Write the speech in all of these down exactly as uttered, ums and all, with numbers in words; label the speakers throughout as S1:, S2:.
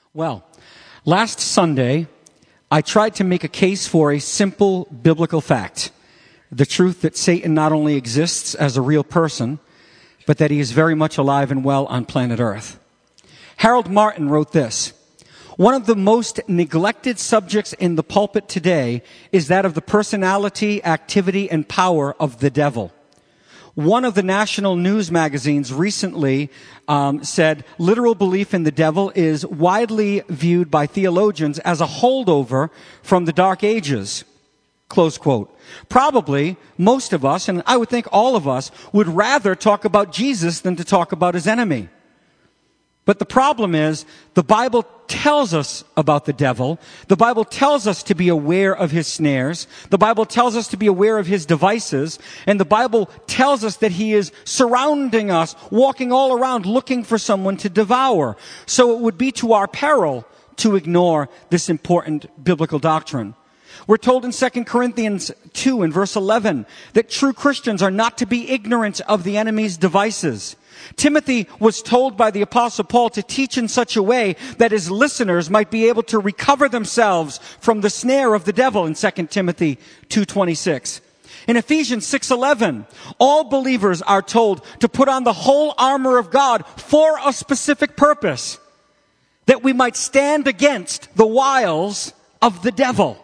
S1: Well, last Sunday, I tried to make a case for a simple biblical fact. The truth that Satan not only exists as a real person, but that he is very much alive and well on planet Earth. Harold Martin wrote this: one of the most neglected subjects in the pulpit today is that of the personality, activity, and power of the devil. One of the national news magazines recently um, said literal belief in the devil is widely viewed by theologians as a holdover from the Dark Ages. Close quote. Probably most of us, and I would think all of us, would rather talk about Jesus than to talk about his enemy. But the problem is, the Bible tells us about the devil. The Bible tells us to be aware of his snares. The Bible tells us to be aware of his devices. And the Bible tells us that he is surrounding us, walking all around, looking for someone to devour. So it would be to our peril to ignore this important biblical doctrine. We're told in Second Corinthians two in verse eleven that true Christians are not to be ignorant of the enemy's devices. Timothy was told by the Apostle Paul to teach in such a way that his listeners might be able to recover themselves from the snare of the devil in Second Timothy two twenty-six. In Ephesians six eleven, all believers are told to put on the whole armor of God for a specific purpose, that we might stand against the wiles of the devil.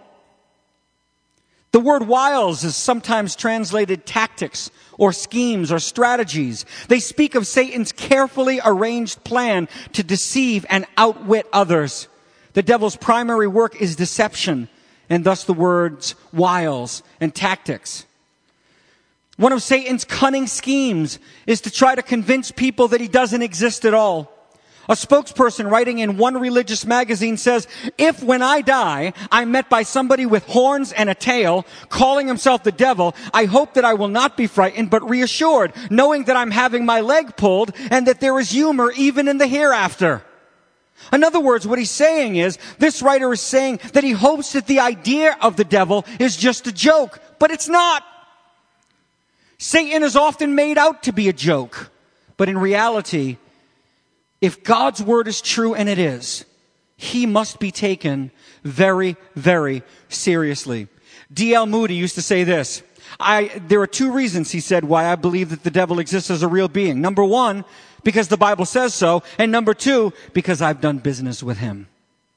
S1: The word wiles is sometimes translated tactics or schemes or strategies. They speak of Satan's carefully arranged plan to deceive and outwit others. The devil's primary work is deception, and thus the words wiles and tactics. One of Satan's cunning schemes is to try to convince people that he doesn't exist at all. A spokesperson writing in one religious magazine says, if when I die, I'm met by somebody with horns and a tail, calling himself the devil, I hope that I will not be frightened, but reassured, knowing that I'm having my leg pulled and that there is humor even in the hereafter. In other words, what he's saying is, this writer is saying that he hopes that the idea of the devil is just a joke, but it's not. Satan is often made out to be a joke, but in reality, if God's word is true, and it is, he must be taken very, very seriously. D L Moody used to say this. I, there are two reasons, he said, why I believe that the devil exists as a real being. Number one, because the Bible says so. And number two, because I've done business with him.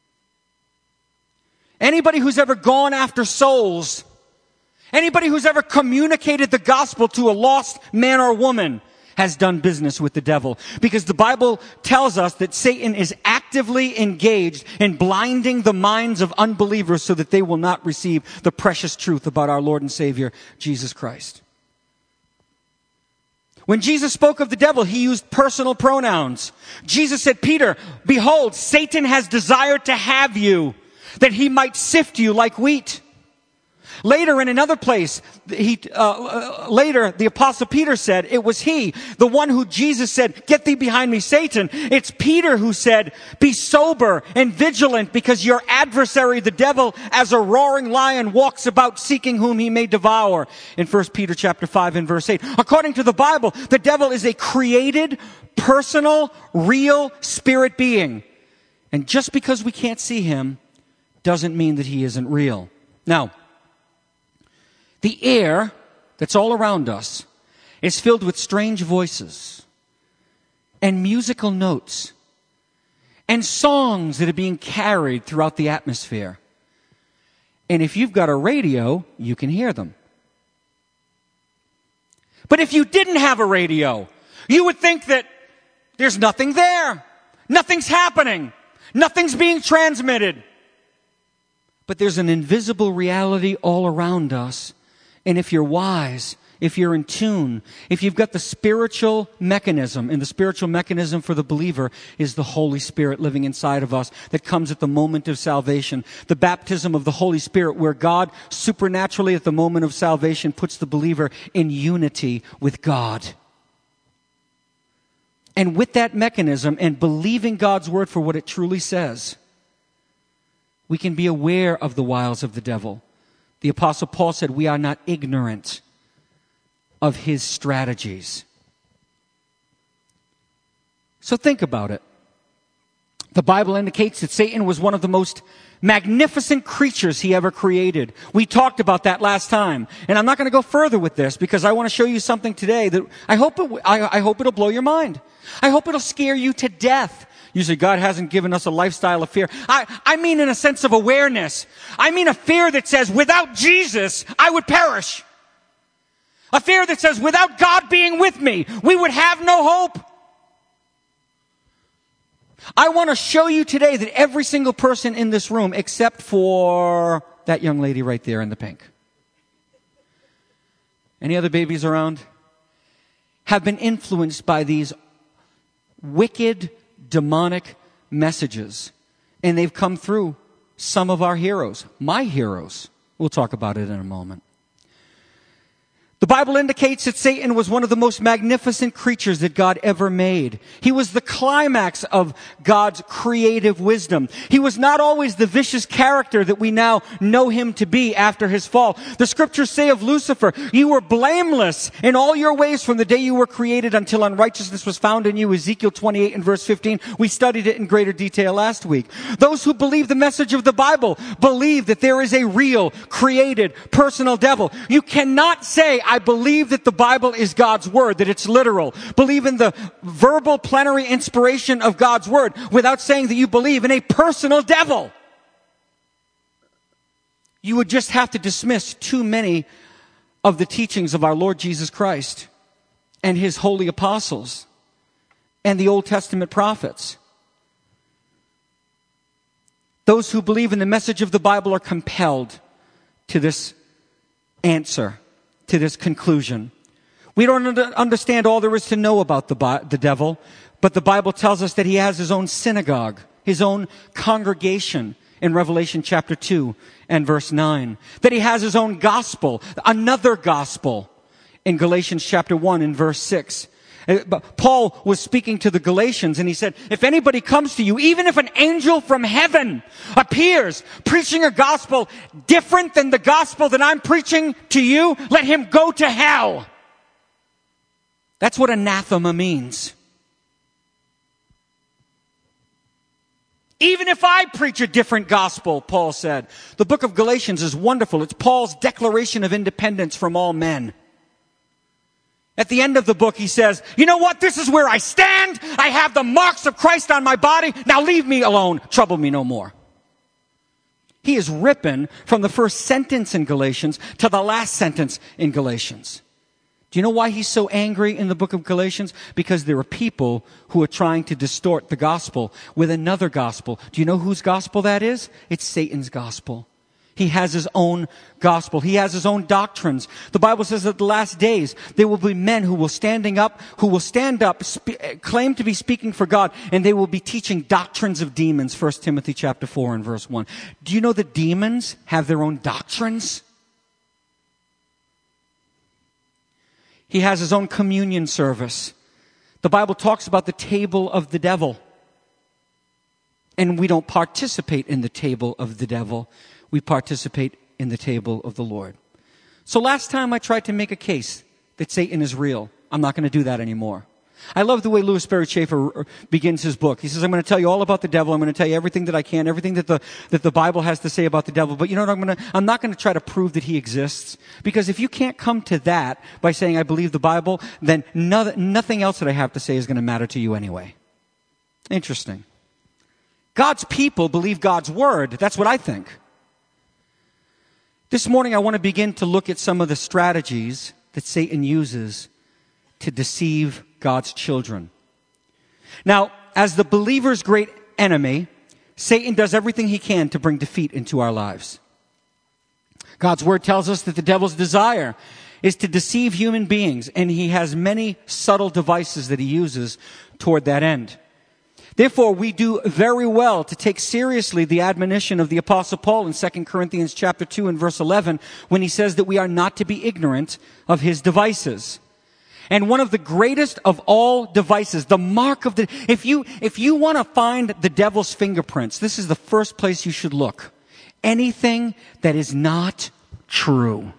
S1: Anybody who's ever gone after souls, anybody who's ever communicated the gospel to a lost man or woman, has done business with the devil. Because the Bible tells us that Satan is actively engaged in blinding the minds of unbelievers so that they will not receive the precious truth about our Lord and Savior, Jesus Christ. When Jesus spoke of the devil, he used personal pronouns. Jesus said, Peter, behold, Satan has desired to have you, that he might sift you like wheat. Later, in another place, he, uh, later, the Apostle Peter said, it was he, the one who Jesus said, get thee behind me, Satan. It's Peter who said, be sober and vigilant, because your adversary, the devil, as a roaring lion, walks about seeking whom he may devour. In First Peter chapter five and verse eight. According to the Bible, the devil is a created, personal, real spirit being. And just because we can't see him doesn't mean that he isn't real. Now, the air that's all around us is filled with strange voices and musical notes and songs that are being carried throughout the atmosphere. And if you've got a radio, you can hear them. But if you didn't have a radio, you would think that there's nothing there. Nothing's happening. Nothing's being transmitted. But there's an invisible reality all around us. And if you're wise, if you're in tune, if you've got the spiritual mechanism, and the spiritual mechanism for the believer is the Holy Spirit living inside of us that comes at the moment of salvation. The baptism of the Holy Spirit, where God supernaturally at the moment of salvation puts the believer in unity with God. And with that mechanism and believing God's word for what it truly says, we can be aware of the wiles of the devil. The Apostle Paul said, we are not ignorant of his strategies. So think about it. The Bible indicates that Satan was one of the most magnificent creatures he ever created. We talked about that last time. And I'm not going to go further with this because I want to show you something today that I hope it, I, I hope it'll blow your mind. I hope it'll scare you to death. Usually God hasn't given us a lifestyle of fear. I, I mean in a sense of awareness. I mean a fear that says, without Jesus, I would perish. A fear that says, without God being with me, we would have no hope. I want to show you today that every single person in this room, except for that young lady right there in the pink. Any other babies around? Have been influenced by these wicked, demonic messages. And they've come through some of our heroes, my heroes. We'll talk about it in a moment. The Bible indicates that Satan was one of the most magnificent creatures that God ever made. He was the climax of God's creative wisdom. He was not always the vicious character that we now know him to be after his fall. The scriptures say of Lucifer, you were blameless in all your ways from the day you were created until unrighteousness was found in you. Ezekiel twenty-eight and verse fifteen. We studied it in greater detail last week. Those who believe the message of the Bible believe that there is a real, created, personal devil. You cannot say, I believe that the Bible is God's word, that it's literal. Believe in the verbal plenary inspiration of God's word without saying that you believe in a personal devil. You would just have to dismiss too many of the teachings of our Lord Jesus Christ and his holy apostles and the Old Testament prophets. Those who believe in the message of the Bible are compelled to this answer, to this conclusion. We don't understand all there is to know about the, the devil, but the Bible tells us that he has his own synagogue, his own congregation in Revelation chapter two and verse nine. That he has his own gospel, another gospel in Galatians chapter one and verse six. Paul was speaking to the Galatians and he said, if anybody comes to you, even if an angel from heaven appears preaching a gospel different than the gospel that I'm preaching to you, let him go to hell. That's what anathema means. Even if I preach a different gospel, Paul said. The book of Galatians is wonderful. It's Paul's declaration of independence from all men. At the end of the book, he says, you know what? This is where I stand. I have the marks of Christ on my body. Now leave me alone. Trouble me no more. He is ripping from the first sentence in Galatians to the last sentence in Galatians. Do you know why he's so angry in the book of Galatians? Because there are people who are trying to distort the gospel with another gospel. Do you know whose gospel that is? It's Satan's gospel. He has his own gospel. He has his own doctrines. The Bible says that the last days, there will be men who will standing up, who will stand up, spe- claim to be speaking for God, and they will be teaching doctrines of demons. First Timothy chapter four and verse one. Do you know that demons have their own doctrines? He has his own communion service. The Bible talks about the table of the devil. And we don't participate in the table of the devil. We participate in the table of the Lord. So last time I tried to make a case that Satan is real. I'm not going to do that anymore. I love the way Louis Sperry Chafer begins his book. He says, I'm going to tell you all about the devil. I'm going to tell you everything that I can, everything that the, that the Bible has to say about the devil. But you know what I'm going to, I'm not going to try to prove that he exists. Because if you can't come to that by saying I believe the Bible, then no, nothing else that I have to say is going to matter to you anyway. Interesting. God's people believe God's word. That's what I think. This morning I want to begin to look at some of the strategies that Satan uses to deceive God's children. Now, as the believer's great enemy, Satan does everything he can to bring defeat into our lives. God's word tells us that the devil's desire is to deceive human beings, and he has many subtle devices that he uses toward that end. Therefore, we do very well to take seriously the admonition of the Apostle Paul in Second Corinthians chapter two and verse eleven, when he says that we are not to be ignorant of his devices. And one of the greatest of all devices, the mark of the, if you, if you want to find the devil's fingerprints, this is the first place you should look. Anything that is not true.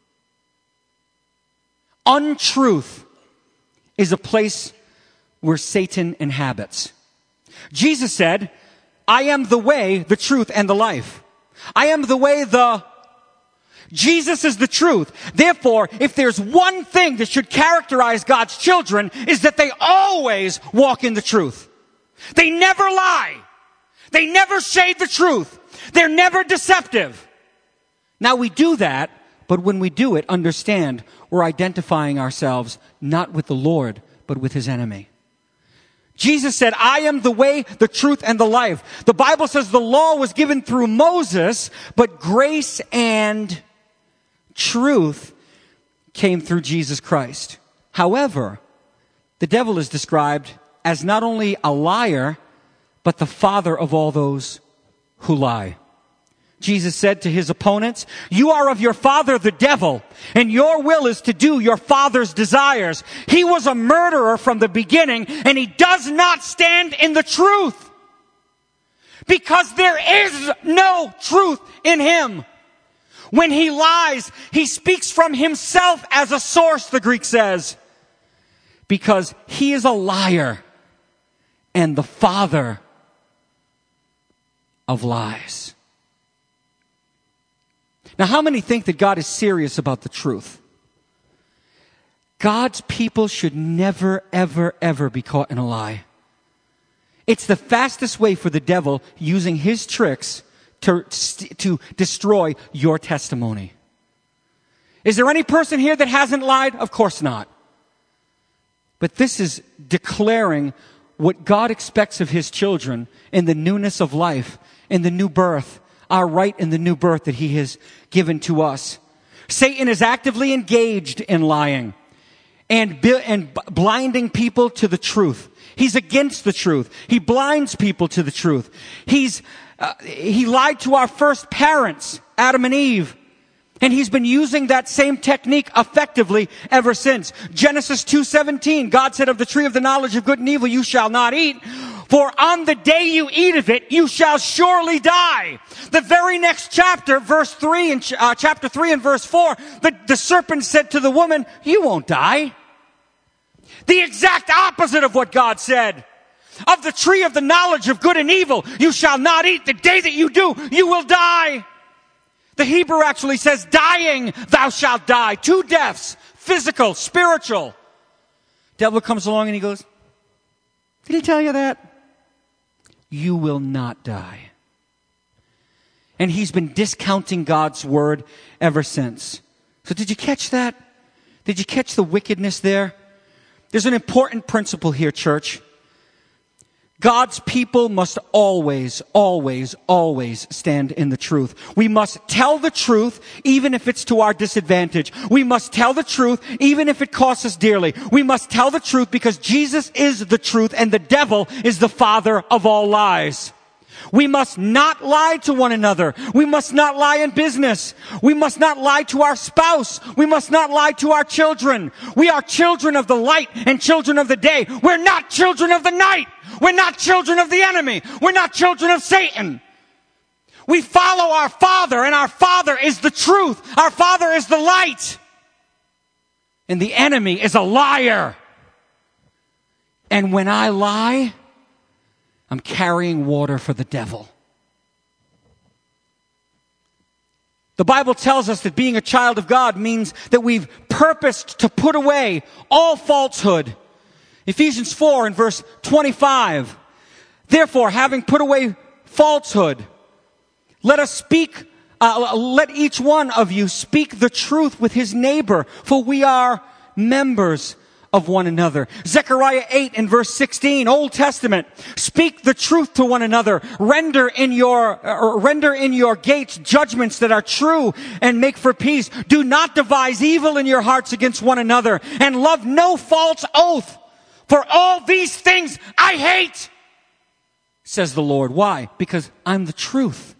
S1: Untruth is a place where Satan inhabits. Jesus said I am the way, the truth, and the life. I am the way, the... Jesus is the truth. Therefore, if there's one thing that should characterize God's children, is that they always walk in the truth. They never lie. They never shade the truth. They're never deceptive. Now we do that, but when we do it, understand we're identifying ourselves not with the Lord, but with his enemy. Jesus said, I am the way, the truth, and the life. The Bible says the law was given through Moses, but grace and truth came through Jesus Christ. However, the devil is described as not only a liar, but the father of all those who lie. Jesus said to his opponents, you are of your father the devil, and your will is to do your father's desires. He was a murderer from the beginning, and he does not stand in the truth, because there is no truth in him. When he lies, he speaks from himself as a source, the Greek says, because he is a liar and the father of lies. Now, how many think that God is serious about the truth? God's people should never, ever, ever be caught in a lie. It's the fastest way for the devil using his tricks to, to destroy your testimony. Is there any person here that hasn't lied? Of course not. But this is declaring what God expects of his children in the newness of life, in the new birth, our right in the new birth that he has given to us. Satan is actively engaged in lying and, and blinding people to the truth. He's against the truth. He blinds people to the truth. He's uh, he lied to our first parents, Adam and Eve. And he's been using that same technique effectively ever since. Genesis two seventeen, God said, of the tree of the knowledge of good and evil you shall not eat, for on the day you eat of it, you shall surely die. The very next chapter, verse three, and uh, chapter three and verse four, the, the serpent said to the woman, you won't die. The exact opposite of what God said. Of the tree of the knowledge of good and evil, you shall not eat. The day that you do, you will die. The Hebrew actually says, dying, thou shalt die. Two deaths, physical, spiritual. Devil comes along and he goes, did he tell you that? You will not die. And he's been discounting God's word ever since. So did you catch that? Did you catch the wickedness there? There's an important principle here, church. God's people must always, always, always stand in the truth. We must tell the truth even if it's to our disadvantage. We must tell the truth even if it costs us dearly. We must tell the truth because Jesus is the truth and the devil is the father of all lies. We must not lie to one another. We must not lie in business. We must not lie to our spouse. We must not lie to our children. We are children of the light and children of the day. We're not children of the night. We're not children of the enemy. We're not children of Satan. We follow our Father, and our Father is the truth. Our Father is the light. And the enemy is a liar. And when I lie, I'm carrying water for the devil. The Bible tells us that being a child of God means that we've purposed to put away all falsehood. Ephesians four and verse twenty-five. Therefore, having put away falsehood, let us speak, uh, let each one of you speak the truth with his neighbor, for we are members of one another. Zechariah eight and verse sixteen, Old Testament. Speak the truth to one another. Render in your, uh, render in your gates judgments that are true and make for peace. Do not devise evil in your hearts against one another, and love no false oath. For all these things I hate, says the Lord. Why? Because I'm the truth.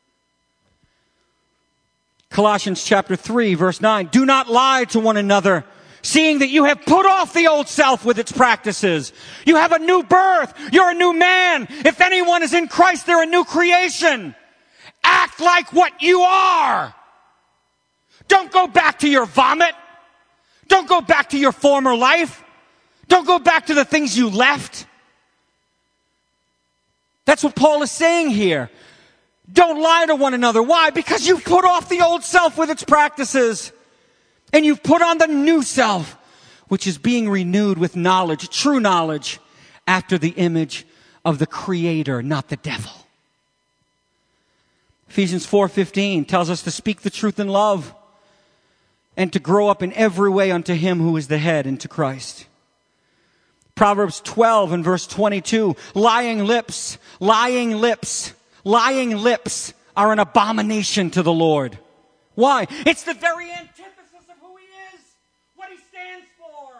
S1: Colossians chapter three, verse nine. Do not lie to one another, seeing that you have put off the old self with its practices. You have a new birth. You're a new man. If anyone is in Christ, they're a new creation. Act like what you are. Don't go back to your vomit. Don't go back to your former life. Don't go back to the things you left. That's what Paul is saying here. Don't lie to one another. Why? Because you've put off the old self with its practices. And you've put on the new self, which is being renewed with knowledge, true knowledge, after the image of the Creator, not the devil. Ephesians four fifteen tells us to speak the truth in love and to grow up in every way unto Him who is the head, into Christ. Proverbs twelve and verse twenty-two, lying lips, lying lips, lying lips are an abomination to the Lord. Why? It's the very antithesis of who He is, what He stands for.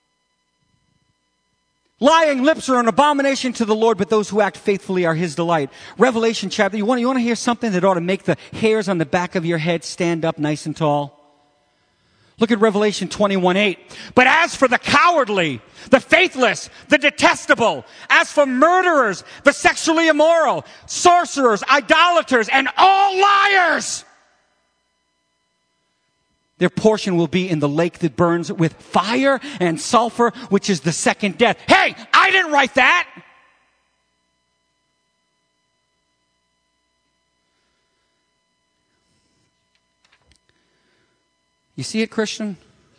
S1: Lying lips are an abomination to the Lord, but those who act faithfully are His delight. Revelation chapter, you want, you want to hear something that ought to make the hairs on the back of your head stand up nice and tall? Look at Revelation twenty-one eight. But as for the cowardly, the faithless, the detestable, as for murderers, the sexually immoral, sorcerers, idolaters, and all liars, their portion will be in the lake that burns with fire and sulfur, which is the second death. Hey, I didn't write that. You see it, Christian?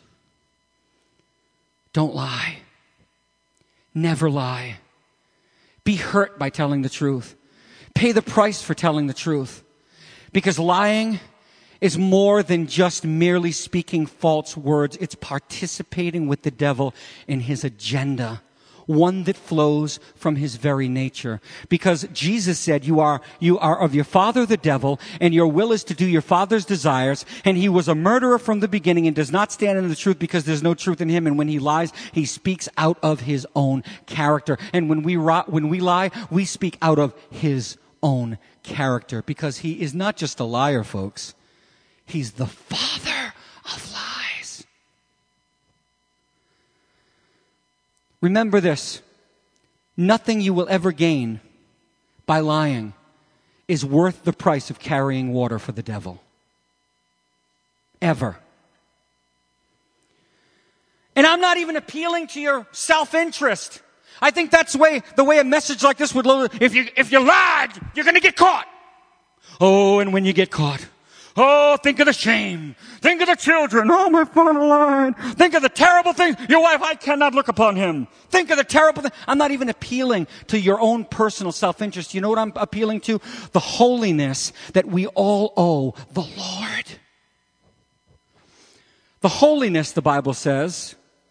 S1: Don't lie. Never lie. Be hurt by telling the truth. Pay the price for telling the truth. Because lying is more than just merely speaking false words. It's participating with the devil in his agenda, one that flows from his very nature. Because Jesus said, you are, you are of your father the devil, and your will is to do your father's desires, and he was a murderer from the beginning and does not stand in the truth because there's no truth in him, and when he lies, he speaks out of his own character. And when we, when we lie, we speak out of his own character, because he is not just a liar, folks. He's the father of lies. Remember this. Nothing you will ever gain by lying is worth the price of carrying water for the devil. Ever. And I'm not even appealing to your self-interest. I think that's the way, the way a message like this would load. If you, if you lied, you're going to get caught. Oh, and when you get caught, oh, think of the shame. Think of the children. Oh, my father lied. Think of the terrible things. Your wife, I cannot look upon him. Think of the terrible thing. I'm not even appealing to your own personal self-interest. You know what I'm appealing to? The holiness that we all owe the Lord. The holiness, the Bible says.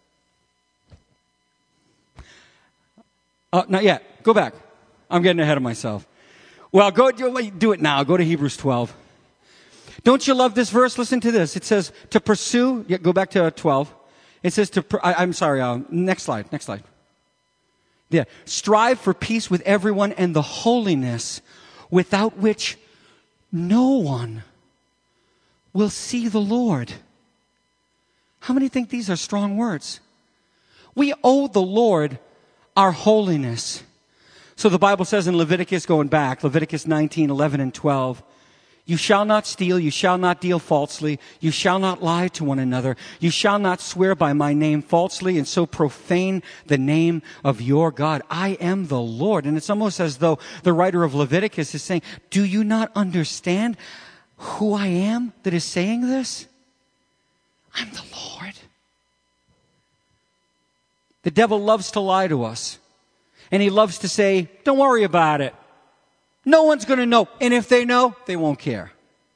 S1: Uh, not yet. Go back. I'm getting ahead of myself. Well, go do, do it now. Go to Hebrews twelve. Don't you love this verse? Listen to this. It says to pursue. Yeah, go back to twelve. It says to. I, I'm sorry. Uh, next slide. Next slide. Yeah. Strive for peace with everyone and the holiness without which no one will see the Lord. How many think these are strong words? We owe the Lord our holiness. So the Bible says in Leviticus, going back, Leviticus nineteen, eleven, and twelve, you shall not steal, you shall not deal falsely, you shall not lie to one another, you shall not swear by my name falsely and so profane the name of your God. I am the Lord. And it's almost as though the writer of Leviticus is saying, do you not understand who I am that is saying this? I'm the Lord. The devil loves to lie to us. And he loves to say, don't worry about it. No one's going to know. And if they know, they won't care.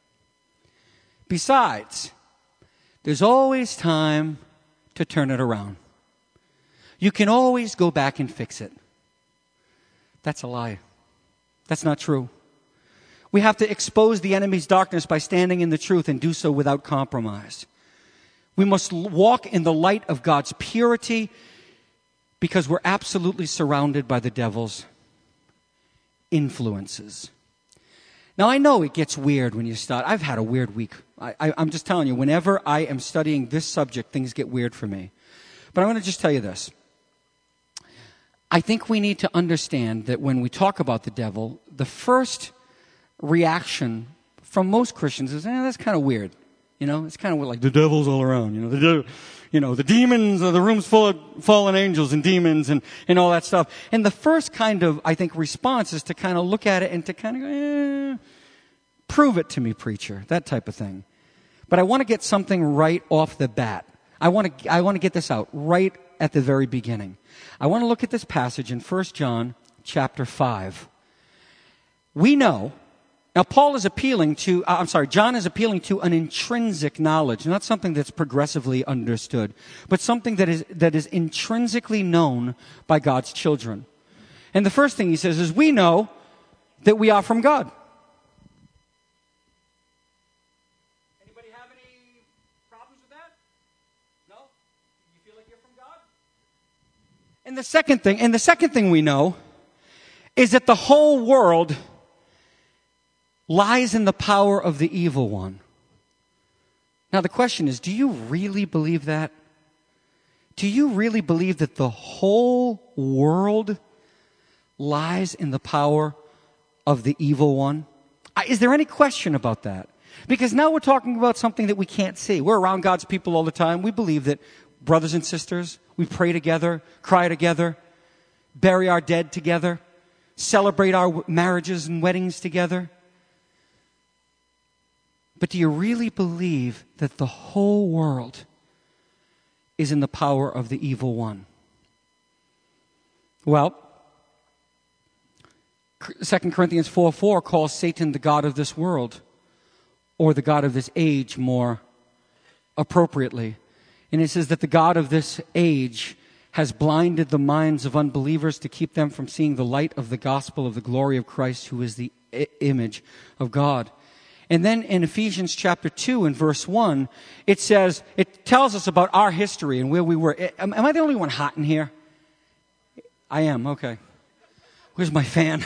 S1: Besides, there's always time to turn it around. You can always go back and fix it. That's a lie. That's not true. We have to expose the enemy's darkness by standing in the truth and do so without compromise. We must walk in the light of God's purity because we're absolutely surrounded by the devil's influences. Now, I know it gets weird when you start. I've had a weird week. I, I, I'm just telling you, whenever I am studying this subject, things get weird for me. But I'm going to just tell you this. I think we need to understand that when we talk about the devil, the first reaction from most Christians is, eh, that's kind of weird. You know, it's kind of like the devil's all around. You know, the de- you know the demons, uh, the room's full of fallen angels and demons and, and all that stuff. And the first kind of, I think, response is to kind of look at it and to kind of go, eh, prove it to me, preacher, that type of thing. But I want to get something right off the bat. I want to I want to get this out right at the very beginning. I want to look at this passage in First John chapter five. We know, now Paul is appealing to, uh, I'm sorry, John is appealing to an intrinsic knowledge, not something that's progressively understood, but something that is that is intrinsically known by God's children. And the first thing he says is, we know that we are from God. Anybody have any problems with that? No? You feel like you're from God? And the second thing, and the second thing we know is that the whole world lies in the power of the evil one. Now the question is, do you really believe that? Do you really believe that the whole world lies in the power of the evil one? Is there any question about that? Because now we're talking about something that we can't see. We're around God's people all the time. We believe that brothers and sisters, we pray together, cry together, bury our dead together, celebrate our marriages and weddings together. But do you really believe that the whole world is in the power of the evil one? Well, Second Corinthians four four calls Satan the god of this world, or the god of this age more appropriately. And it says that the god of this age has blinded the minds of unbelievers to keep them from seeing the light of the gospel of the glory of Christ, who is the I- image of God. And then in Ephesians chapter two and verse one, it says, it tells us about our history and where we were. Am, am I the only one hot in here? I am, okay. Where's my fan?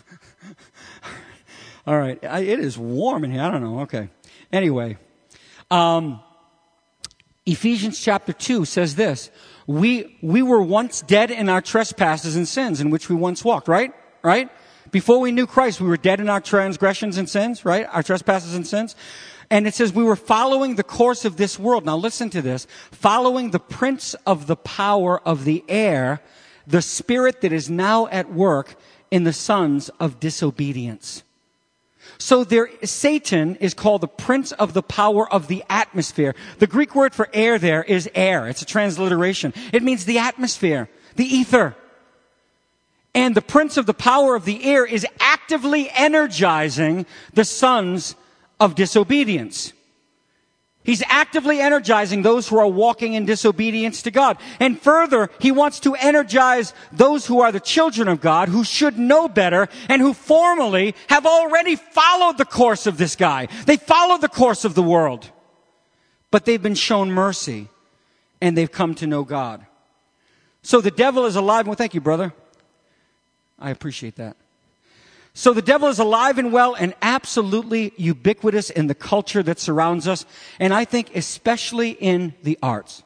S1: All right, I, it is warm in here. I don't know, okay. Anyway, um, Ephesians chapter two says this, we, we were once dead in our trespasses and sins in which we once walked, right? Right? Before we knew Christ, we were dead in our transgressions and sins, right? Our trespasses and sins. And it says we were following the course of this world. Now listen to this. Following the prince of the power of the air, the spirit that is now at work in the sons of disobedience. So there, Satan is called the prince of the power of the atmosphere. The Greek word for air there is air. It's a transliteration. It means the atmosphere, the ether. And the prince of the power of the air is actively energizing the sons of disobedience. He's actively energizing those who are walking in disobedience to God. And further, he wants to energize those who are the children of God, who should know better, and who formerly have already followed the course of this guy. They followed the course of the world. But they've been shown mercy, and they've come to know God. So the devil is alive. Well, thank you, brother. I appreciate that. So the devil is alive and well and absolutely ubiquitous in the culture that surrounds us, and I think especially in the arts.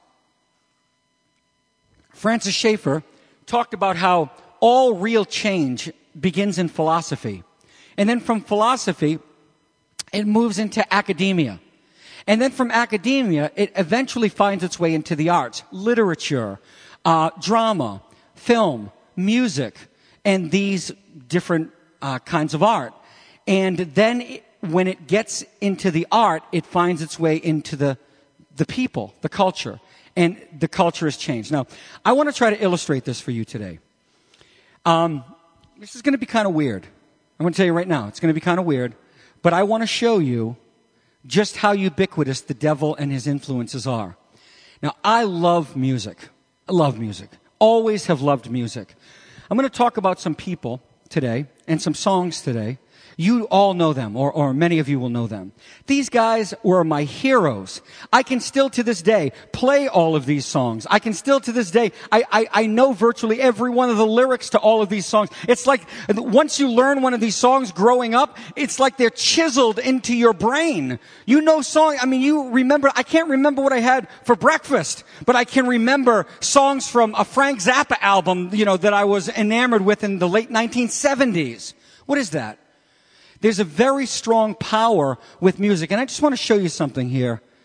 S1: Francis Schaeffer talked about how all real change begins in philosophy. And then from philosophy, it moves into academia. And then from academia, it eventually finds its way into the arts, literature, uh, drama, film, music, and these different uh, kinds of art. And then it, when it gets into the art, it finds its way into the, the people, the culture. And the culture has changed. Now, I want to try to illustrate this for you today. Um, this is going to be kind of weird. I'm going to tell you right now, it's going to be kind of weird. But I want to show you just how ubiquitous the devil and his influences are. Now, I love music. I love music. Always have loved music. I'm going to talk about some people today and some songs today. You all know them, or, or many of you will know them. These guys were my heroes. I can still to this day play all of these songs. I can still to this day, I, I, I know virtually every one of the lyrics to all of these songs. It's like once you learn one of these songs growing up, it's like they're chiseled into your brain. You know song, I mean, you remember, I can't remember what I had for breakfast, but I can remember songs from a Frank Zappa album, you know, that I was enamored with in the late nineteen seventies. What is that? There's a very strong power with music. And I just want to show you something here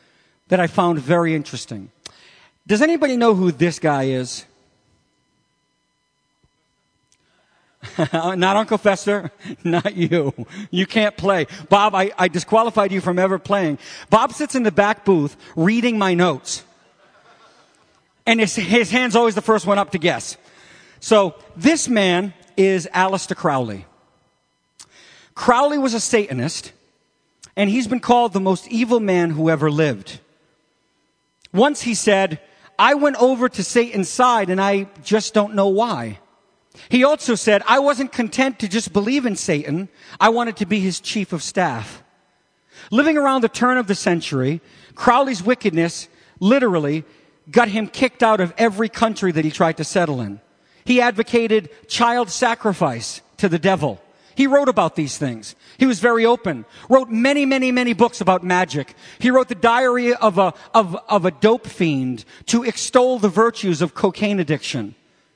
S1: that I found very interesting. Does anybody know who this guy is? Not Uncle Fester, not you. You can't play. Bob, I, I disqualified you from ever playing. Bob sits in the back booth reading my notes. And his, his hand's always the first one up to guess. So this man is Aleister Crowley. Crowley was a Satanist, and he's been called the most evil man who ever lived. Once he said, I went over to Satan's side and I just don't know why. He also said, I wasn't content to just believe in Satan. I wanted to be his chief of staff. Living around the turn of the century, Crowley's wickedness literally got him kicked out of every country that he tried to settle in. He advocated child sacrifice to the devil. He wrote about these things. He was very open. Wrote many, many, many books about magic. He wrote the diary of a, of, of a dope fiend to extol the virtues of cocaine addiction.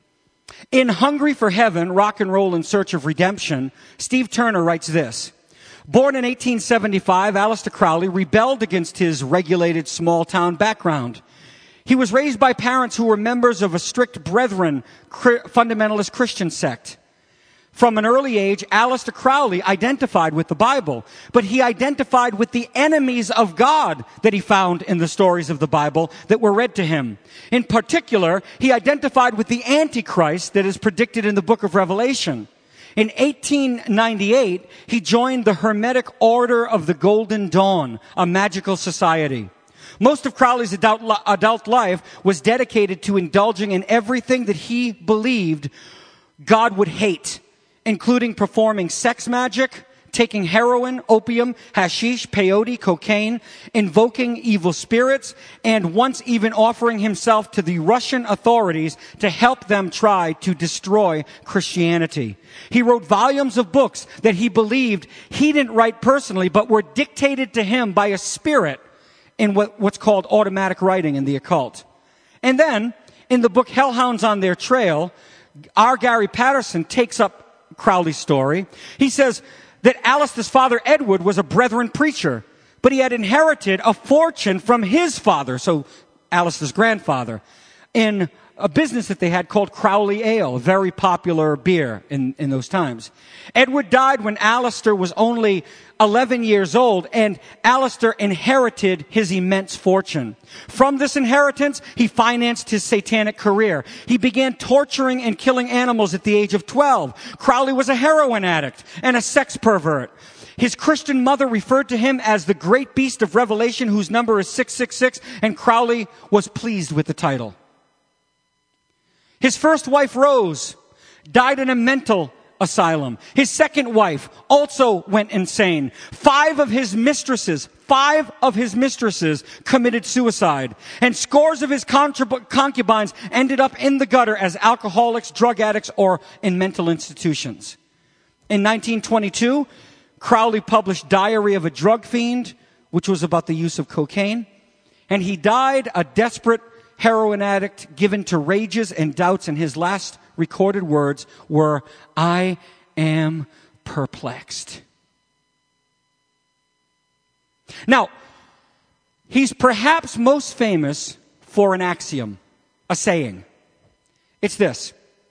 S1: In Hungry for Heaven, Rock and Roll in Search of Redemption, Steve Turner writes this. Born in eighteen seventy-five, Aleister Crowley rebelled against his regulated small-town background. He was raised by parents who were members of a strict Brethren fundamentalist Christian sect. From an early age, Aleister Crowley identified with the Bible, but he identified with the enemies of God that he found in the stories of the Bible that were read to him. In particular, he identified with the Antichrist that is predicted in the book of Revelation. In eighteen ninety-eight, he joined the Hermetic Order of the Golden Dawn, a magical society. Most of Crowley's adult, adult life was dedicated to indulging in everything that he believed God would hate, including performing sex magic, taking heroin, opium, hashish, peyote, cocaine, invoking evil spirits, and once even offering himself to the Russian authorities to help them try to destroy Christianity. He wrote volumes of books that he believed he didn't write personally, but were dictated to him by a spirit in what, what's called automatic writing in the occult. And then, in the book Hellhounds on Their Trail, R. Gary Patterson takes up Crowley's story. He says that Aleister's father, Edward, was a Brethren preacher, but he had inherited a fortune from his father, so Aleister's grandfather, in a business that they had called Crowley Ale, a very popular beer in, in those times. Edward died when Aleister was only eleven years old, and Aleister inherited his immense fortune. From this inheritance, he financed his satanic career. He began torturing and killing animals at the age of twelve. Crowley was a heroin addict and a sex pervert. His Christian mother referred to him as the great beast of Revelation, whose number is six six six, and Crowley was pleased with the title. His first wife, Rose, died in a mental asylum. His second wife also went insane. Five of his mistresses, five of his mistresses committed suicide. And scores of his concubines ended up in the gutter as alcoholics, drug addicts, or in mental institutions. In nineteen twenty-two, Crowley published Diary of a Drug Fiend, which was about the use of cocaine. And he died a desperate heroin addict given to rages and doubts, and his last recorded words were, I am perplexed. Now, he's perhaps most famous for an axiom, a saying. It's this: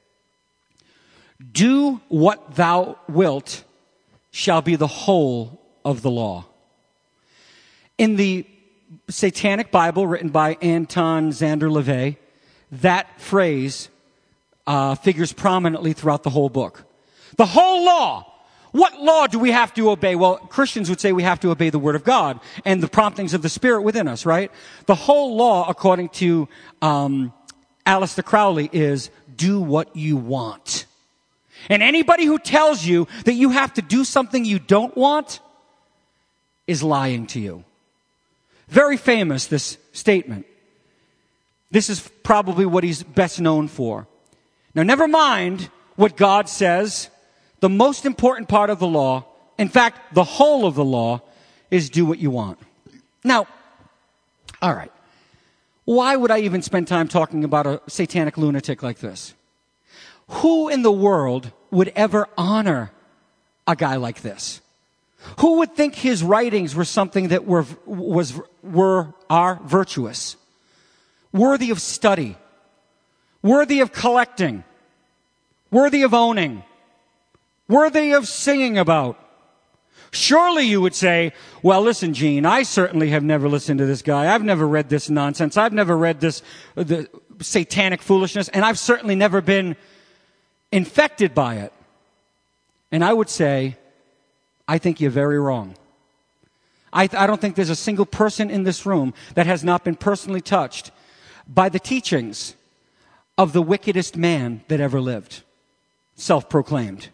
S1: do what thou wilt shall be the whole of the law. In the Satanic Bible written by Anton Zander LaVey, that phrase uh, figures prominently throughout the whole book. The whole law. What law do we have to obey? Well, Christians would say we have to obey the Word of God and the promptings of the Spirit within us, right? The whole law, according to um, Aleister Crowley, is do what you want. And anybody who tells you that you have to do something you don't want is lying to you. Very famous, this statement. This is probably what he's best known for. Now, never mind what God says. The most important part of the law, in fact, the whole of the law, is do what you want. Now, all right. Why would I even spend time talking about a satanic lunatic like this? Who in the world would ever honor a guy like this? Who would think his writings were something that were, was, were, are virtuous, worthy of study, worthy of collecting, worthy of owning, worthy of singing about? Surely you would say, well, listen, Gene, I certainly have never listened to this guy. I've never read this nonsense. I've never read this the satanic foolishness, and I've certainly never been infected by it. And I would say, I think you're very wrong. I, I don't think there's a single person in this room that has not been personally touched by the teachings of the wickedest man that ever lived, self-proclaimed.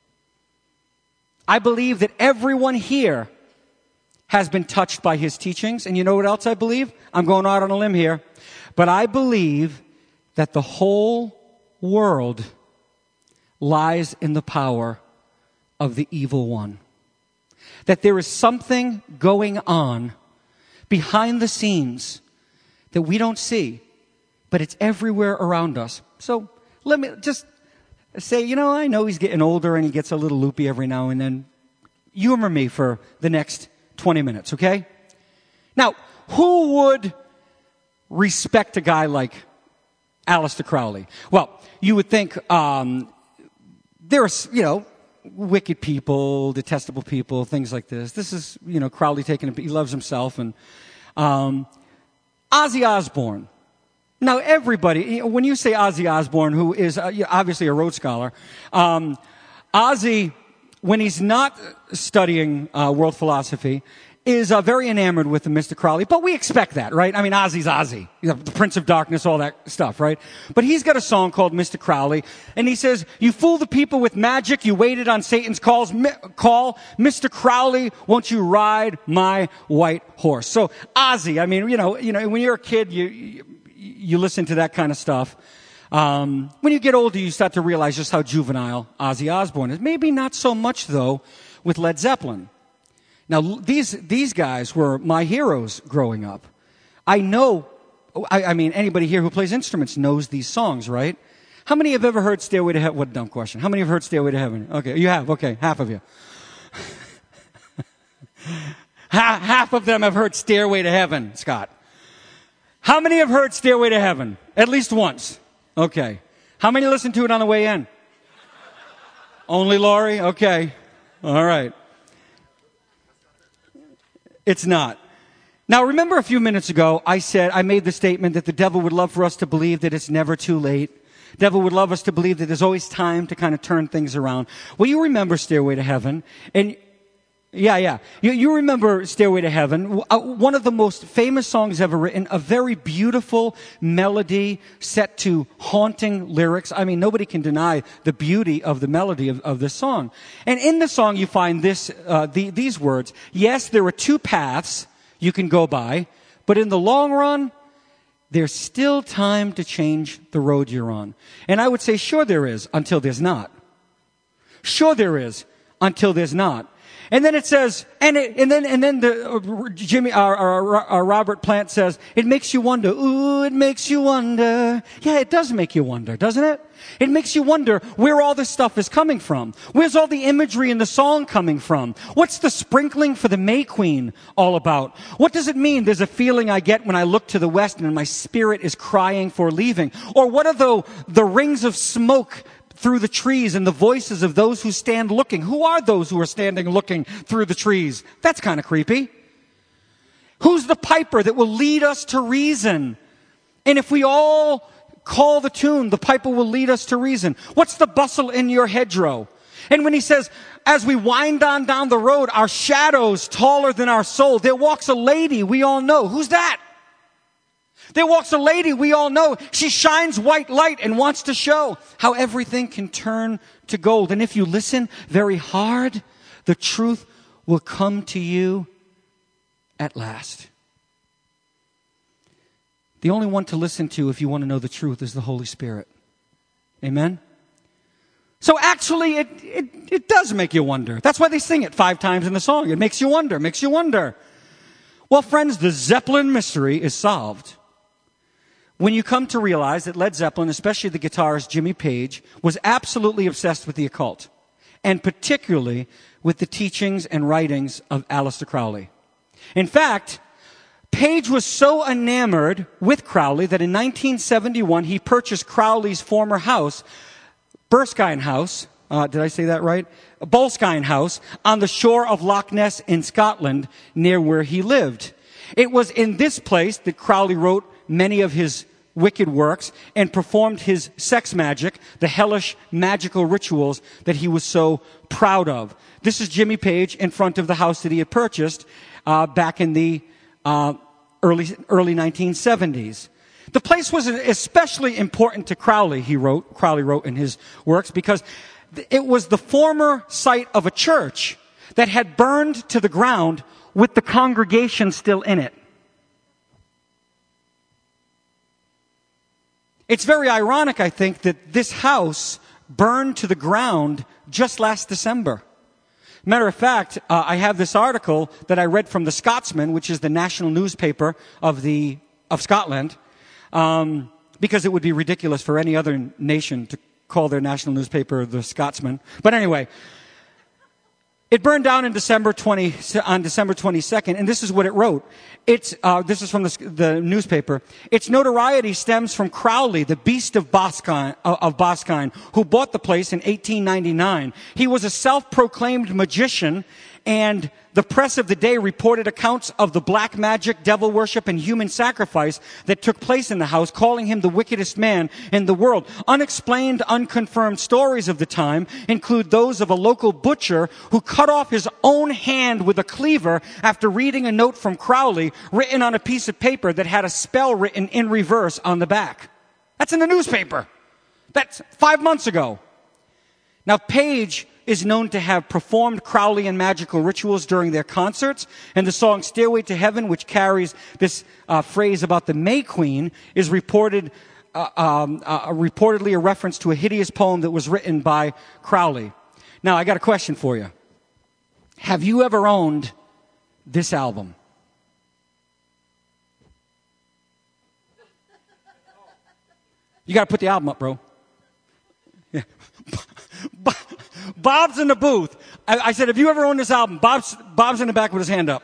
S1: I believe that everyone here has been touched by his teachings. And you know what else I believe? I'm going out on a limb here. But I believe that the whole world lies in the power of the evil one. That there is something going on behind the scenes that we don't see, but it's everywhere around us. So let me just say, you know, I know he's getting older and he gets a little loopy every now and then. Humor me for the next twenty minutes, okay? Now, who would respect a guy like Aleister Crowley? Well, you would think um, there are, you know, wicked people, detestable people, things like this. This is, you know, Crowley taking it, he loves himself. And um, Ozzy Osbourne. Now, everybody, when you say Ozzy Osbourne, who is uh, obviously a Rhodes Scholar, um, Ozzy, when he's not studying uh, world philosophy, is uh, very enamored with the Mister Crowley. But we expect that, right? I mean, Ozzy's Ozzy. You know, the Prince of Darkness, all that stuff, right? But he's got a song called Mister Crowley, and he says, you fool the people with magic, you waited on Satan's calls, mi- call, Mister Crowley, won't you ride my white horse? So, Ozzy, I mean, you know, you know, when you're a kid, you, you, you listen to that kind of stuff. Um, when you get older, you start to realize just how juvenile Ozzy Osbourne is. Maybe not so much, though, with Led Zeppelin. Now, these these guys were my heroes growing up. I know, I, I mean, anybody here who plays instruments knows these songs, right? How many have ever heard Stairway to Heaven? What a dumb question. How many have heard Stairway to Heaven? Okay, you have. Okay, half of you. half, half of them have heard Stairway to Heaven, Scott. How many have heard Stairway to Heaven? At least once. Okay. How many listened to it on the way in? Only Laurie? Okay. All right. It's not. Now, remember a few minutes ago, I said, I made the statement that the devil would love for us to believe that it's never too late. The devil would love us to believe that there's always time to kind of turn things around. Well, you remember Stairway to Heaven, and yeah, yeah. You, you remember Stairway to Heaven, uh, one of the most famous songs ever written, a very beautiful melody set to haunting lyrics. I mean, nobody can deny the beauty of the melody of, of this song. And in the song, you find this, uh, the, these words. Yes, there are two paths you can go by, but in the long run, there's still time to change the road you're on. And I would say, sure there is, until there's not. Sure there is, until there's not. And then it says, and it, and then and then the uh, Jimmy uh, uh, uh, Robert Plant says, it makes you wonder. Ooh, it makes you wonder. Yeah, it does make you wonder, doesn't it? It makes you wonder where all this stuff is coming from. Where's all the imagery in the song coming from? What's the sprinkling for the May Queen all about? What does it mean? There's a feeling I get when I look to the west and my spirit is crying for leaving. Or what are the the rings of smoke through the trees and the voices of those who stand looking? Who are those who are standing looking through the trees? That's kind of creepy. Who's the piper that will lead us to reason? And if we all call the tune, the piper will lead us to reason. What's the bustle in your hedgerow? And when he says, as we wind on down the road, our shadows taller than our soul, there walks a lady we all know. Who's that? There walks a lady we all know. She shines white light and wants to show how everything can turn to gold. And if you listen very hard, the truth will come to you at last. The only one to listen to if you want to know the truth is the Holy Spirit. Amen? So actually, it, it, it does make you wonder. That's why they sing it five times in the song. It makes you wonder, makes you wonder. Well, friends, the Zeppelin mystery is solved when you come to realize that Led Zeppelin, especially the guitarist Jimmy Page, was absolutely obsessed with the occult, and particularly with the teachings and writings of Aleister Crowley. In fact, Page was so enamored with Crowley that in nineteen seventy-one he purchased Crowley's former house, Erskine House, uh, did I say that right? Boleskine House, on the shore of Loch Ness in Scotland, near where he lived. It was in this place that Crowley wrote many of his wicked works and performed his sex magic, the hellish magical rituals that he was so proud of. This is Jimmy Page in front of the house that he had purchased uh, back in the uh, early early nineteen seventies. The place was especially important to Crowley, he wrote, Crowley wrote in his works, because it was the former site of a church that had burned to the ground with the congregation still in it. It's very ironic, I think, that this house burned to the ground just last December. Matter of fact, uh, I have this article that I read from the Scotsman, which is the national newspaper of the of Scotland, um, because it would be ridiculous for any other nation to call their national newspaper the Scotsman. But anyway, it burned down in December twentieth, on December twenty-second, and this is what it wrote. It's, uh, this is from the, the newspaper. Its notoriety stems from Crowley, the beast of Boscawen, uh, of Boscawen, who bought the place in eighteen ninety-nine. He was a self-proclaimed magician, and the press of the day reported accounts of the black magic, devil worship, and human sacrifice that took place in the house, calling him the wickedest man in the world. Unexplained, unconfirmed stories of the time include those of a local butcher who cut off his own hand with a cleaver after reading a note from Crowley written on a piece of paper that had a spell written in reverse on the back. That's in the newspaper. That's five months ago. Now, Page is known to have performed Crowleyan magical rituals during their concerts, and the song Stairway to Heaven, which carries this uh, phrase about the May Queen, is reported, uh, um, uh, reportedly a reference to a hideous poem that was written by Crowley. Now, I got a question for you. Have you ever owned this album? You got to put the album up, bro. Yeah. Bob's in the booth. I, I said, have you ever owned this album? Bob's, Bob's in the back with his hand up.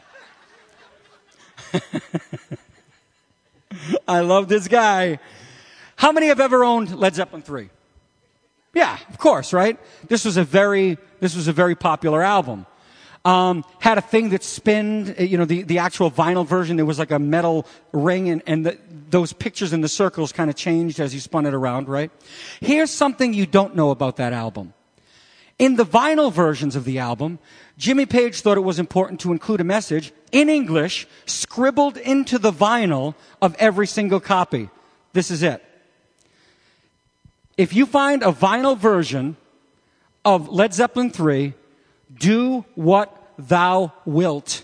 S1: I love this guy. How many have ever owned Led Zeppelin three? Yeah, of course, right? This was a very, this was a very popular album. Um, had a thing that spinned, you know, the, the actual vinyl version. There was like a metal ring, and, and the, those pictures in the circles kind of changed as you spun it around, right? Here's something you don't know about that album. In the vinyl versions of the album, Jimmy Page thought it was important to include a message in English scribbled into the vinyl of every single copy. This is it. If you find a vinyl version of Led Zeppelin three, do what thou wilt.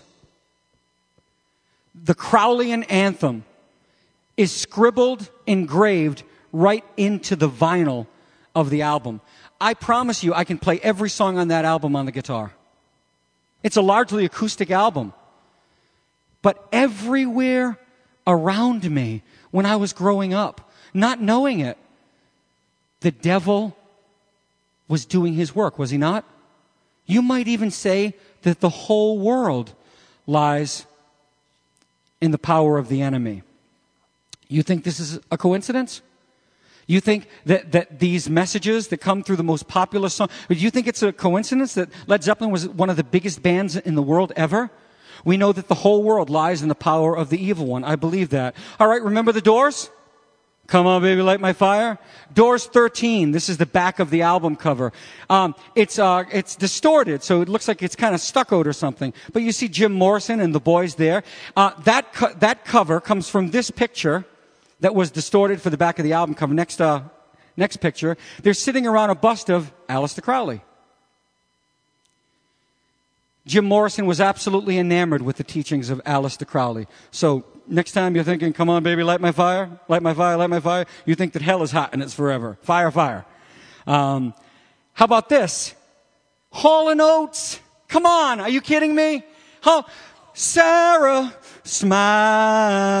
S1: The Crowleyan anthem is scribbled, engraved right into the vinyl of the album. I promise you I can play every song on that album on the guitar. It's a largely acoustic album. But everywhere around me when I was growing up, not knowing it, the devil was doing his work, was he not? You might even say that the whole world lies in the power of the enemy. You think this is a coincidence? You think that, that these messages that come through the most popular song, do you think it's a coincidence that Led Zeppelin was one of the biggest bands in the world ever? We know that the whole world lies in the power of the evil one. I believe that. All right, remember the Doors? Come on, baby, light my fire. Doors thirteen. This is the back of the album cover. Um, it's uh, it's distorted, so it looks like it's kind of stuccoed or something. But you see Jim Morrison and the boys there. Uh, that co- that cover comes from this picture that was distorted for the back of the album cover. Next, uh, next picture. They're sitting around a bust of Aleister Crowley. Jim Morrison was absolutely enamored with the teachings of Aleister Crowley. So next time you're thinking, come on, baby, light my fire, light my fire, light my fire, you think that hell is hot and it's forever. Fire, fire. Um, how about this? Hall and Oates. Come on, are you kidding me? How? Sarah,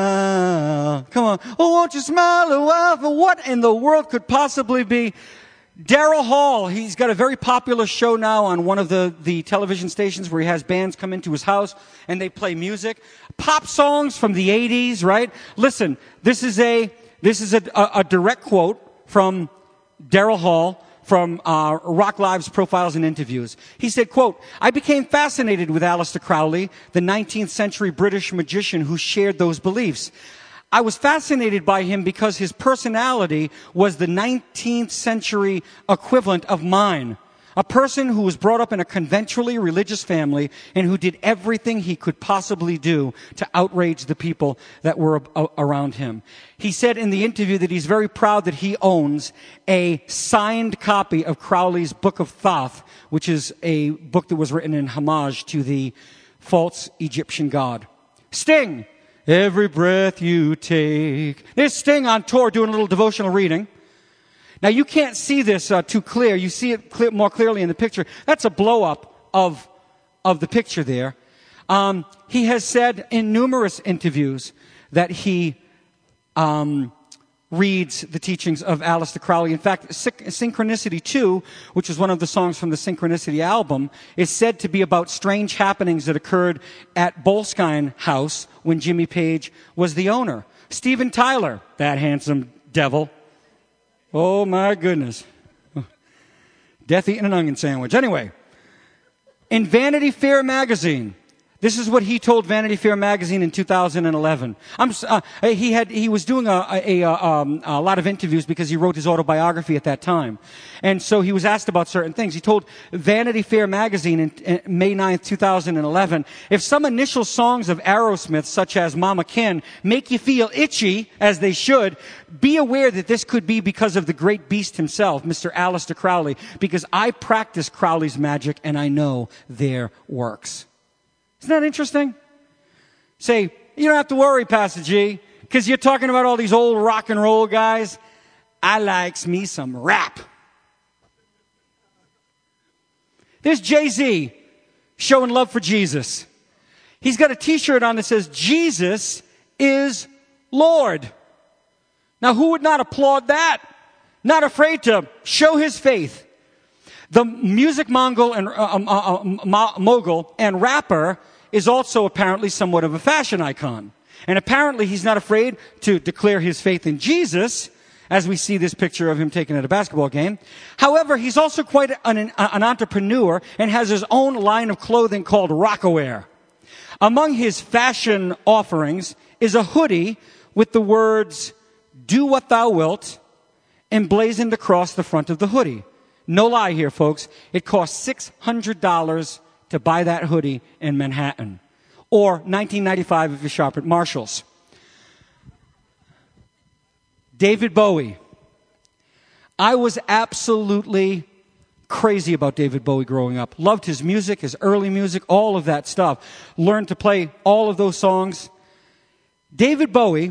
S1: smile. Come on. Oh, won't you smile a while? For what in the world could possibly be Daryl Hall, he's got a very popular show now on one of the, the television stations where he has bands come into his house and they play music. Pop songs from the eighties, right? Listen, this is a, this is a, a, a direct quote from Daryl Hall from uh, Rock Live's Profiles and Interviews. He said, quote, "I became fascinated with Aleister Crowley, the nineteenth century British magician who shared those beliefs. I was fascinated by him because his personality was the nineteenth century equivalent of mine. A person who was brought up in a conventionally religious family and who did everything he could possibly do to outrage the people that were a- around him." He said in the interview that he's very proud that he owns a signed copy of Crowley's Book of Thoth, which is a book that was written in homage to the false Egyptian god. Sting. Every breath you take. There's Sting on tour doing a little devotional reading. Now, you can't see this uh, too clear. You see it clear, more clearly in the picture. That's a blow-up of, of the picture there. Um, he has said in numerous interviews that he um, reads the teachings of Aleister Crowley. In fact, Synchronicity two, which is one of the songs from the Synchronicity album, is said to be about strange happenings that occurred at Boleskine House when Jimmy Page was the owner. Steven Tyler, that handsome devil. Oh, my goodness. Death eating an onion sandwich. Anyway, in Vanity Fair magazine, this is what he told Vanity Fair magazine in two thousand eleven. I'm, uh, he had he was doing a, a, a, um, a lot of interviews because he wrote his autobiography at that time, and so he was asked about certain things. He told Vanity Fair magazine in, in May ninth, two thousand eleven, "If some initial songs of Aerosmith, such as Mama Kin, make you feel itchy, as they should, be aware that this could be because of the great beast himself, Mister Aleister Crowley, because I practice Crowley's magic and I know their works." Isn't that interesting? Say, you don't have to worry, Pastor G, because you're talking about all these old rock and roll guys. I likes me some rap. There's Jay-Z showing love for Jesus. He's got a t-shirt on that says, "Jesus is Lord." Now, who would not applaud that? Not afraid to show his faith. The music mongol and uh, uh, uh, mogul and rapper is also apparently somewhat of a fashion icon. And apparently he's not afraid to declare his faith in Jesus, as we see this picture of him taken at a basketball game. However, he's also quite an, an entrepreneur and has his own line of clothing called Rockaware. Among his fashion offerings is a hoodie with the words, "Do what thou wilt," emblazoned across the front of the hoodie. No lie here, folks. It costs six hundred dollars to buy that hoodie in Manhattan. Or nineteen ninety-five dollars if you shop at Marshall's. David Bowie. I was absolutely crazy about David Bowie growing up. Loved his music, his early music, all of that stuff. Learned to play all of those songs. David Bowie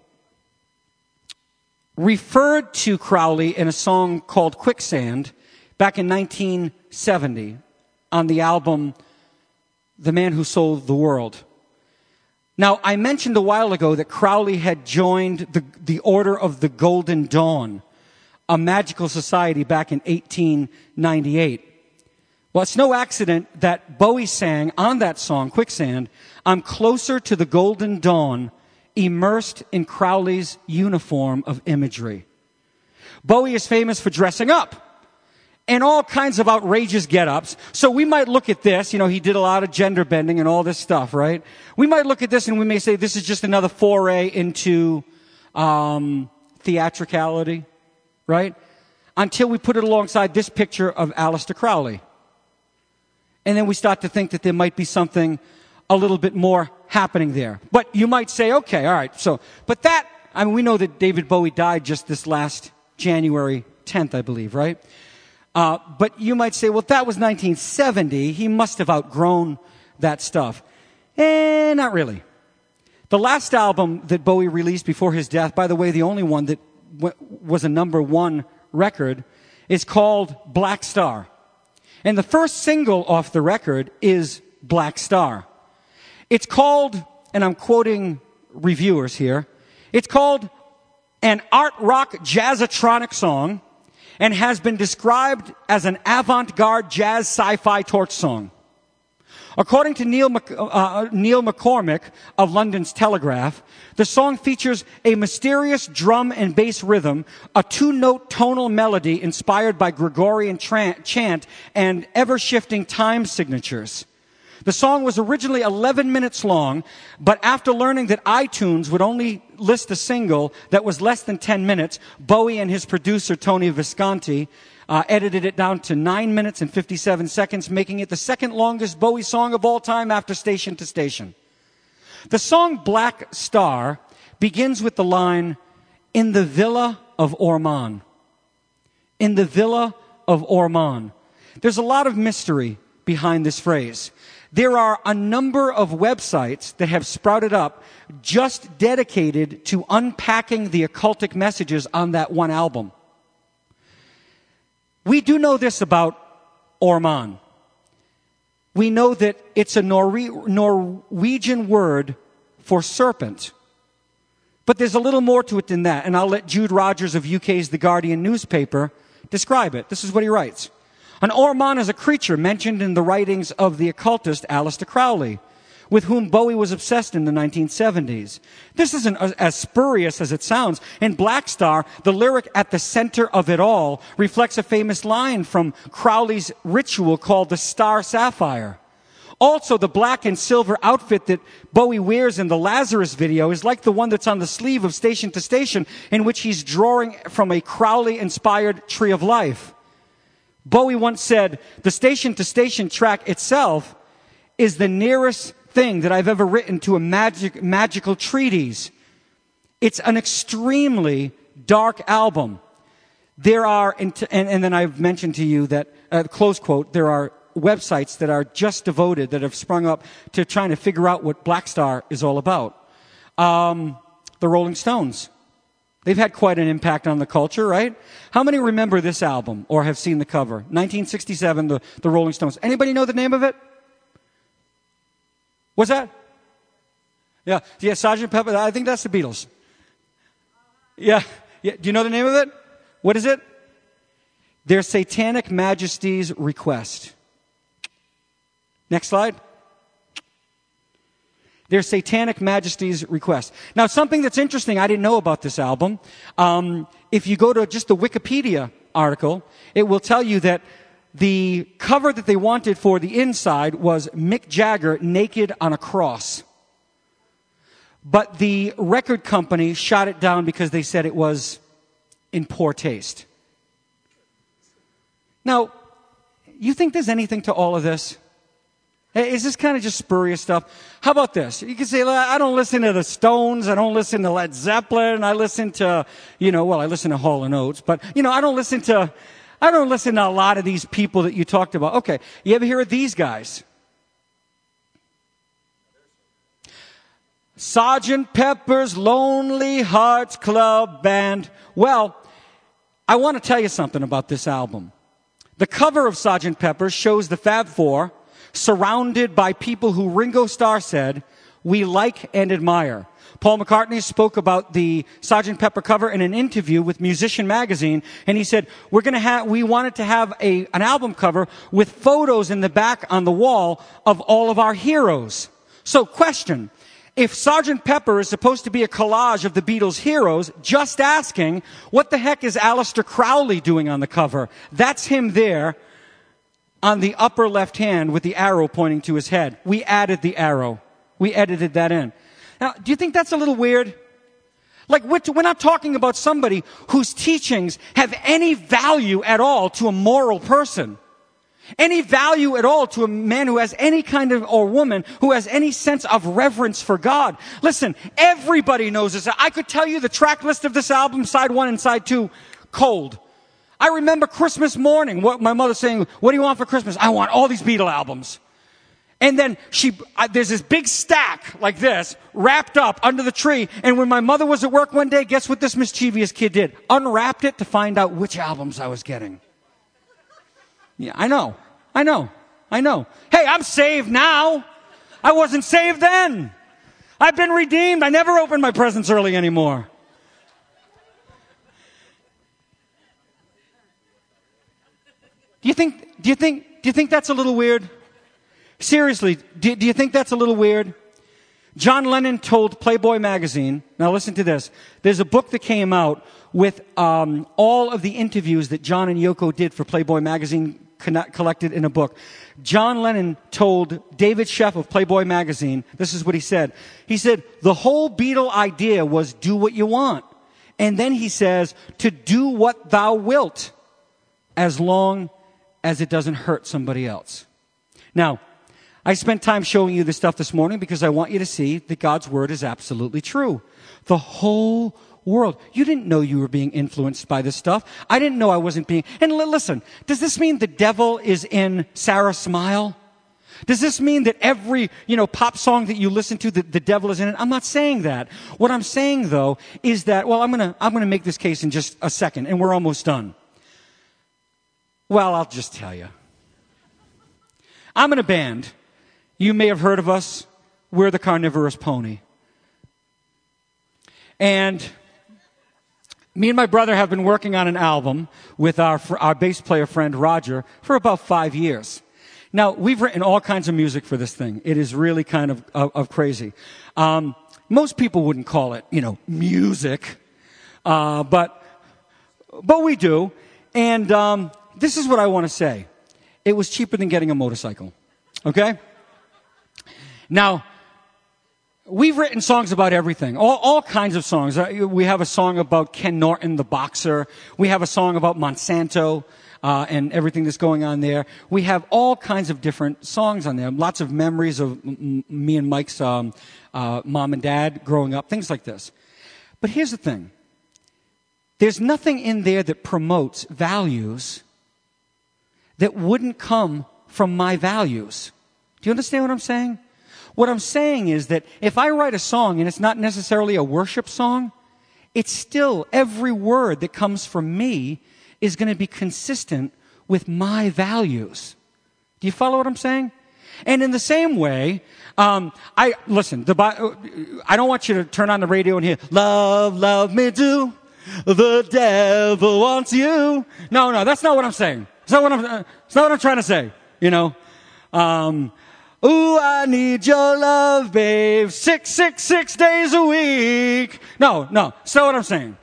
S1: referred to Crowley in a song called Quicksand back in nineteen seventy on the album The Man Who Sold the World. Now, I mentioned a while ago that Crowley had joined the, the Order of the Golden Dawn, a magical society back in eighteen ninety-eight. Well, it's no accident that Bowie sang on that song, Quicksand, "I'm closer to the Golden Dawn, immersed in Crowley's uniform of imagery." Bowie is famous for dressing up and all kinds of outrageous get-ups. So we might look at this, you know, he did a lot of gender bending and all this stuff, right? We might look at this and we may say this is just another foray into um, theatricality, right? Until we put it alongside this picture of Aleister Crowley. And then we start to think that there might be something a little bit more happening there. But you might say, okay, all right, so, but that, I mean, we know that David Bowie died just this last January tenth, I believe, right? Uh, but you might say, well, that was nineteen seventy. He must have outgrown that stuff. Eh, not really. The last album that Bowie released before his death, by the way, the only one that w- was a number one record, is called Black Star. And the first single off the record is Black Star. It's called, and I'm quoting reviewers here, it's called an art rock jazzatronic song, and has been described as an avant-garde jazz sci-fi torch song. According to Neil, Mc, uh, Neil McCormick of London's Telegraph, the song features a mysterious drum and bass rhythm, a two-note tonal melody inspired by Gregorian tra- chant, and ever-shifting time signatures. The song was originally eleven minutes long, but after learning that iTunes would only list a single that was less than ten minutes, Bowie and his producer, Tony Visconti, uh, edited it down to nine minutes and fifty-seven seconds, making it the second longest Bowie song of all time after Station to Station. The song Black Star begins with the line, "In the Villa of Orman." In the Villa of Orman. There's a lot of mystery behind this phrase. There are a number of websites that have sprouted up just dedicated to unpacking the occultic messages on that one album. We do know this about Orman. We know that it's a Norwe- Norwegian word for serpent. But there's a little more to it than that, and I'll let Jude Rogers of U K's The Guardian newspaper describe it. This is what he writes. An Orman is a creature mentioned in the writings of the occultist Aleister Crowley, with whom Bowie was obsessed in the nineteen seventies. This isn't as spurious as it sounds. In Black Star, the lyric "at the center of it all" reflects a famous line from Crowley's ritual called the Star Sapphire. Also, the black and silver outfit that Bowie wears in the Lazarus video is like the one that's on the sleeve of Station to Station, in which he's drawing from a Crowley-inspired Tree of Life. Bowie once said, "The Station to Station track itself is the nearest thing that I've ever written to a magic, magical treatise." It's an extremely dark album. There are, and, and then I've mentioned to you that, uh, close quote, there are websites that are just devoted, that have sprung up to trying to figure out what Black Star is all about. Um, the Rolling Stones. They've had quite an impact on the culture, right? How many remember this album or have seen the cover? nineteen sixty-seven, the, the Rolling Stones. Anybody know the name of it? What's that? Yeah, yeah, Sergeant Pepper. I think that's the Beatles. Yeah, yeah. Do you know the name of it? What is it? Their Satanic Majesty's Request. Next slide. Their Satanic Majesty's Request. Now, something that's interesting, I didn't know about this album. Um, if you go to just the Wikipedia article, it will tell you that the cover that they wanted for the inside was Mick Jagger naked on a cross. But the record company shot it down because they said it was in poor taste. Now, you think there's anything to all of this? Is this kind of just spurious stuff? How about this? You can say, I don't listen to the Stones. I don't listen to Led Zeppelin. I listen to, you know, well, I listen to Hall and Oates. But, you know, I don't listen to, I don't listen to a lot of these people that you talked about. Okay, you ever hear of these guys? Sergeant Pepper's Lonely Hearts Club Band. Well, I want to tell you something about this album. The cover of Sergeant Pepper shows the Fab Four surrounded by people who Ringo Starr said we like and admire. Paul McCartney spoke about the Sergeant Pepper cover in an interview with Musician Magazine, and he said, "We're going to have, we wanted to have a, an album cover with photos in the back on the wall of all of our heroes." So, question. If Sergeant Pepper is supposed to be a collage of the Beatles' heroes, just asking, what the heck is Aleister Crowley doing on the cover? That's him there on the upper left hand with the arrow pointing to his head. We added the arrow. We edited that in. Now, do you think that's a little weird? Like, we're, we're not talking about somebody whose teachings have any value at all to a moral person. Any value at all to a man who has any kind of, or woman who has any sense of reverence for God. Listen, everybody knows this. I could tell you the track list of this album, side one and side two, cold. I remember Christmas morning, what my mother saying, "What do you want for Christmas?" "I want all these Beatle albums." And then she, uh, there's this big stack like this, wrapped up under the tree. And when my mother was at work one day, guess what this mischievous kid did? Unwrapped it to find out which albums I was getting. Yeah, I know. I know. I know. Hey, I'm saved now. I wasn't saved then. I've been redeemed. I never open my presents early anymore. Do you think, do you think, do you think that's a little weird? Seriously, do, do you think that's a little weird? John Lennon told Playboy magazine, now listen to this, there's a book that came out with um, all of the interviews that John and Yoko did for Playboy magazine con- collected in a book. John Lennon told David Sheff of Playboy magazine, this is what he said. He said, the whole Beatle idea was do what you want. And then he says, to do what thou wilt, as long as it doesn't hurt somebody else. Now, I spent time showing you this stuff this morning because I want you to see that God's word is absolutely true. The whole world. You didn't know you were being influenced by this stuff. I didn't know I wasn't being. And l- listen, does this mean the devil is in Sarah Smile? Does this mean that every, you know, pop song that you listen to, the, the devil is in it? I'm not saying that. What I'm saying, though, is that, well, I'm going to I'm going to make this case in just a second, and we're almost done. Well, I'll just tell you. I'm in a band. You may have heard of us. We're the Carnivorous Pony. And me and my brother have been working on an album with our our bass player friend Roger for about five years. Now, we've written all kinds of music for this thing. It is really kind of, of, of crazy. Um, most people wouldn't call it, you know, music. Uh, but, but we do. And um, this is what I want to say. It was cheaper than getting a motorcycle. Okay? Now, we've written songs about everything, all, all kinds of songs. We have a song about Ken Norton, the boxer. We have a song about Monsanto uh, and everything that's going on there. We have all kinds of different songs on there. Lots of memories of m- me and Mike's um, uh, mom and dad growing up, things like this. But here's the thing. There's nothing in there that promotes values that wouldn't come from my values. Do you understand what I'm saying? What I'm saying is that if I write a song and it's not necessarily a worship song, it's still every word that comes from me is going to be consistent with my values. Do you follow what I'm saying? And in the same way, um, I listen. The I don't want you to turn on the radio and hear "Love, love me do." The devil wants you. No, no, that's not what I'm saying. It's not what I'm. Uh, it's not what I'm trying to say. You know. Um, Ooh, I need your love, babe. Six, six, six days a week. No, no, that's not what I'm saying.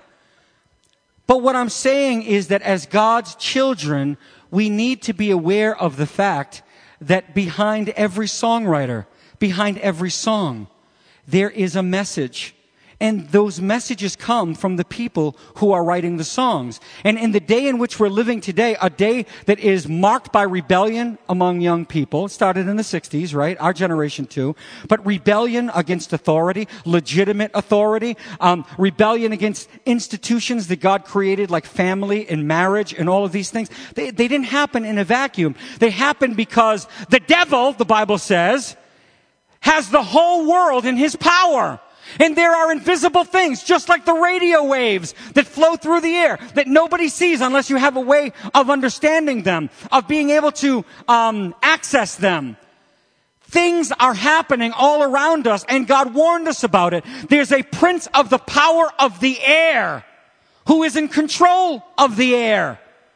S1: But what I'm saying is that as God's children, we need to be aware of the fact that behind every songwriter, behind every song, there is a message. And those messages come from the people who are writing the songs. And in the day in which we're living today, a day that is marked by rebellion among young people, it started in the sixties, right? Our generation too. But rebellion against authority, legitimate authority, um, rebellion against institutions that God created like family and marriage and all of these things. They, they didn't happen in a vacuum. They happened because the devil, the Bible says, has the whole world in his power. And there are invisible things, just like the radio waves that flow through the air, that nobody sees unless you have a way of understanding them, of being able to um, access them. Things are happening all around us, and God warned us about it. There's a prince of the power of the air who is in control of the air.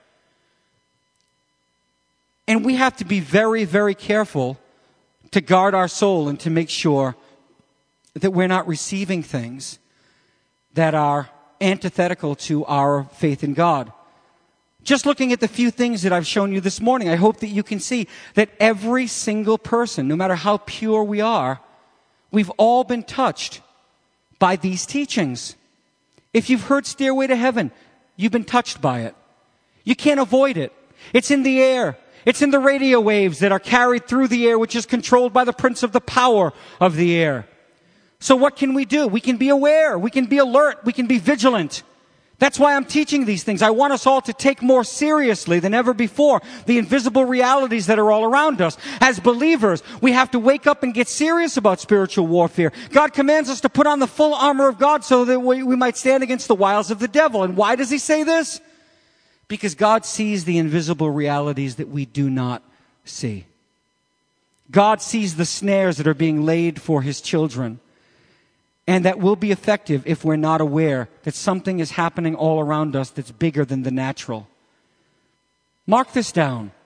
S1: And we have to be very, very careful to guard our soul and to make sure that we're not receiving things that are antithetical to our faith in God. Just looking at the few things that I've shown you this morning, I hope that you can see that every single person, no matter how pure we are, we've all been touched by these teachings. If you've heard Stairway to Heaven, you've been touched by it. You can't avoid it. It's in the air. It's in the radio waves that are carried through the air, which is controlled by the prince of the power of the air. So what can we do? We can be aware. We can be alert. We can be vigilant. That's why I'm teaching these things. I want us all to take more seriously than ever before the invisible realities that are all around us. As believers, we have to wake up and get serious about spiritual warfare. God commands us to put on the full armor of God so that we, we might stand against the wiles of the devil. And why does he say this? Because God sees the invisible realities that we do not see. God sees the snares that are being laid for his children. And that will be effective if we're not aware that something is happening all around us that's bigger than the natural. Mark this down.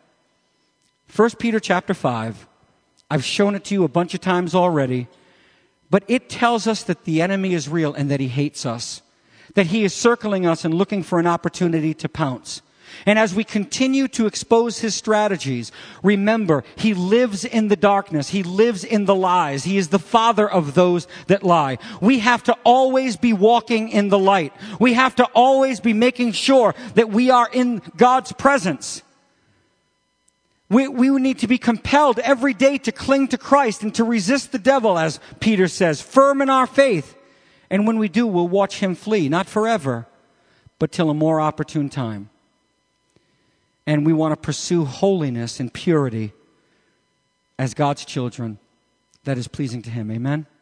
S1: First Peter chapter five, I've shown it to you a bunch of times already, but it tells us that the enemy is real and that he hates us, that he is circling us and looking for an opportunity to pounce. And as we continue to expose his strategies, remember, he lives in the darkness. He lives in the lies. He is the father of those that lie. We have to always be walking in the light. We have to always be making sure that we are in God's presence. We, we need to be compelled every day to cling to Christ and to resist the devil, as Peter says, firm in our faith. And when we do, we'll watch him flee, not forever, but till a more opportune time. And we want to pursue holiness and purity as God's children that is pleasing to him. Amen?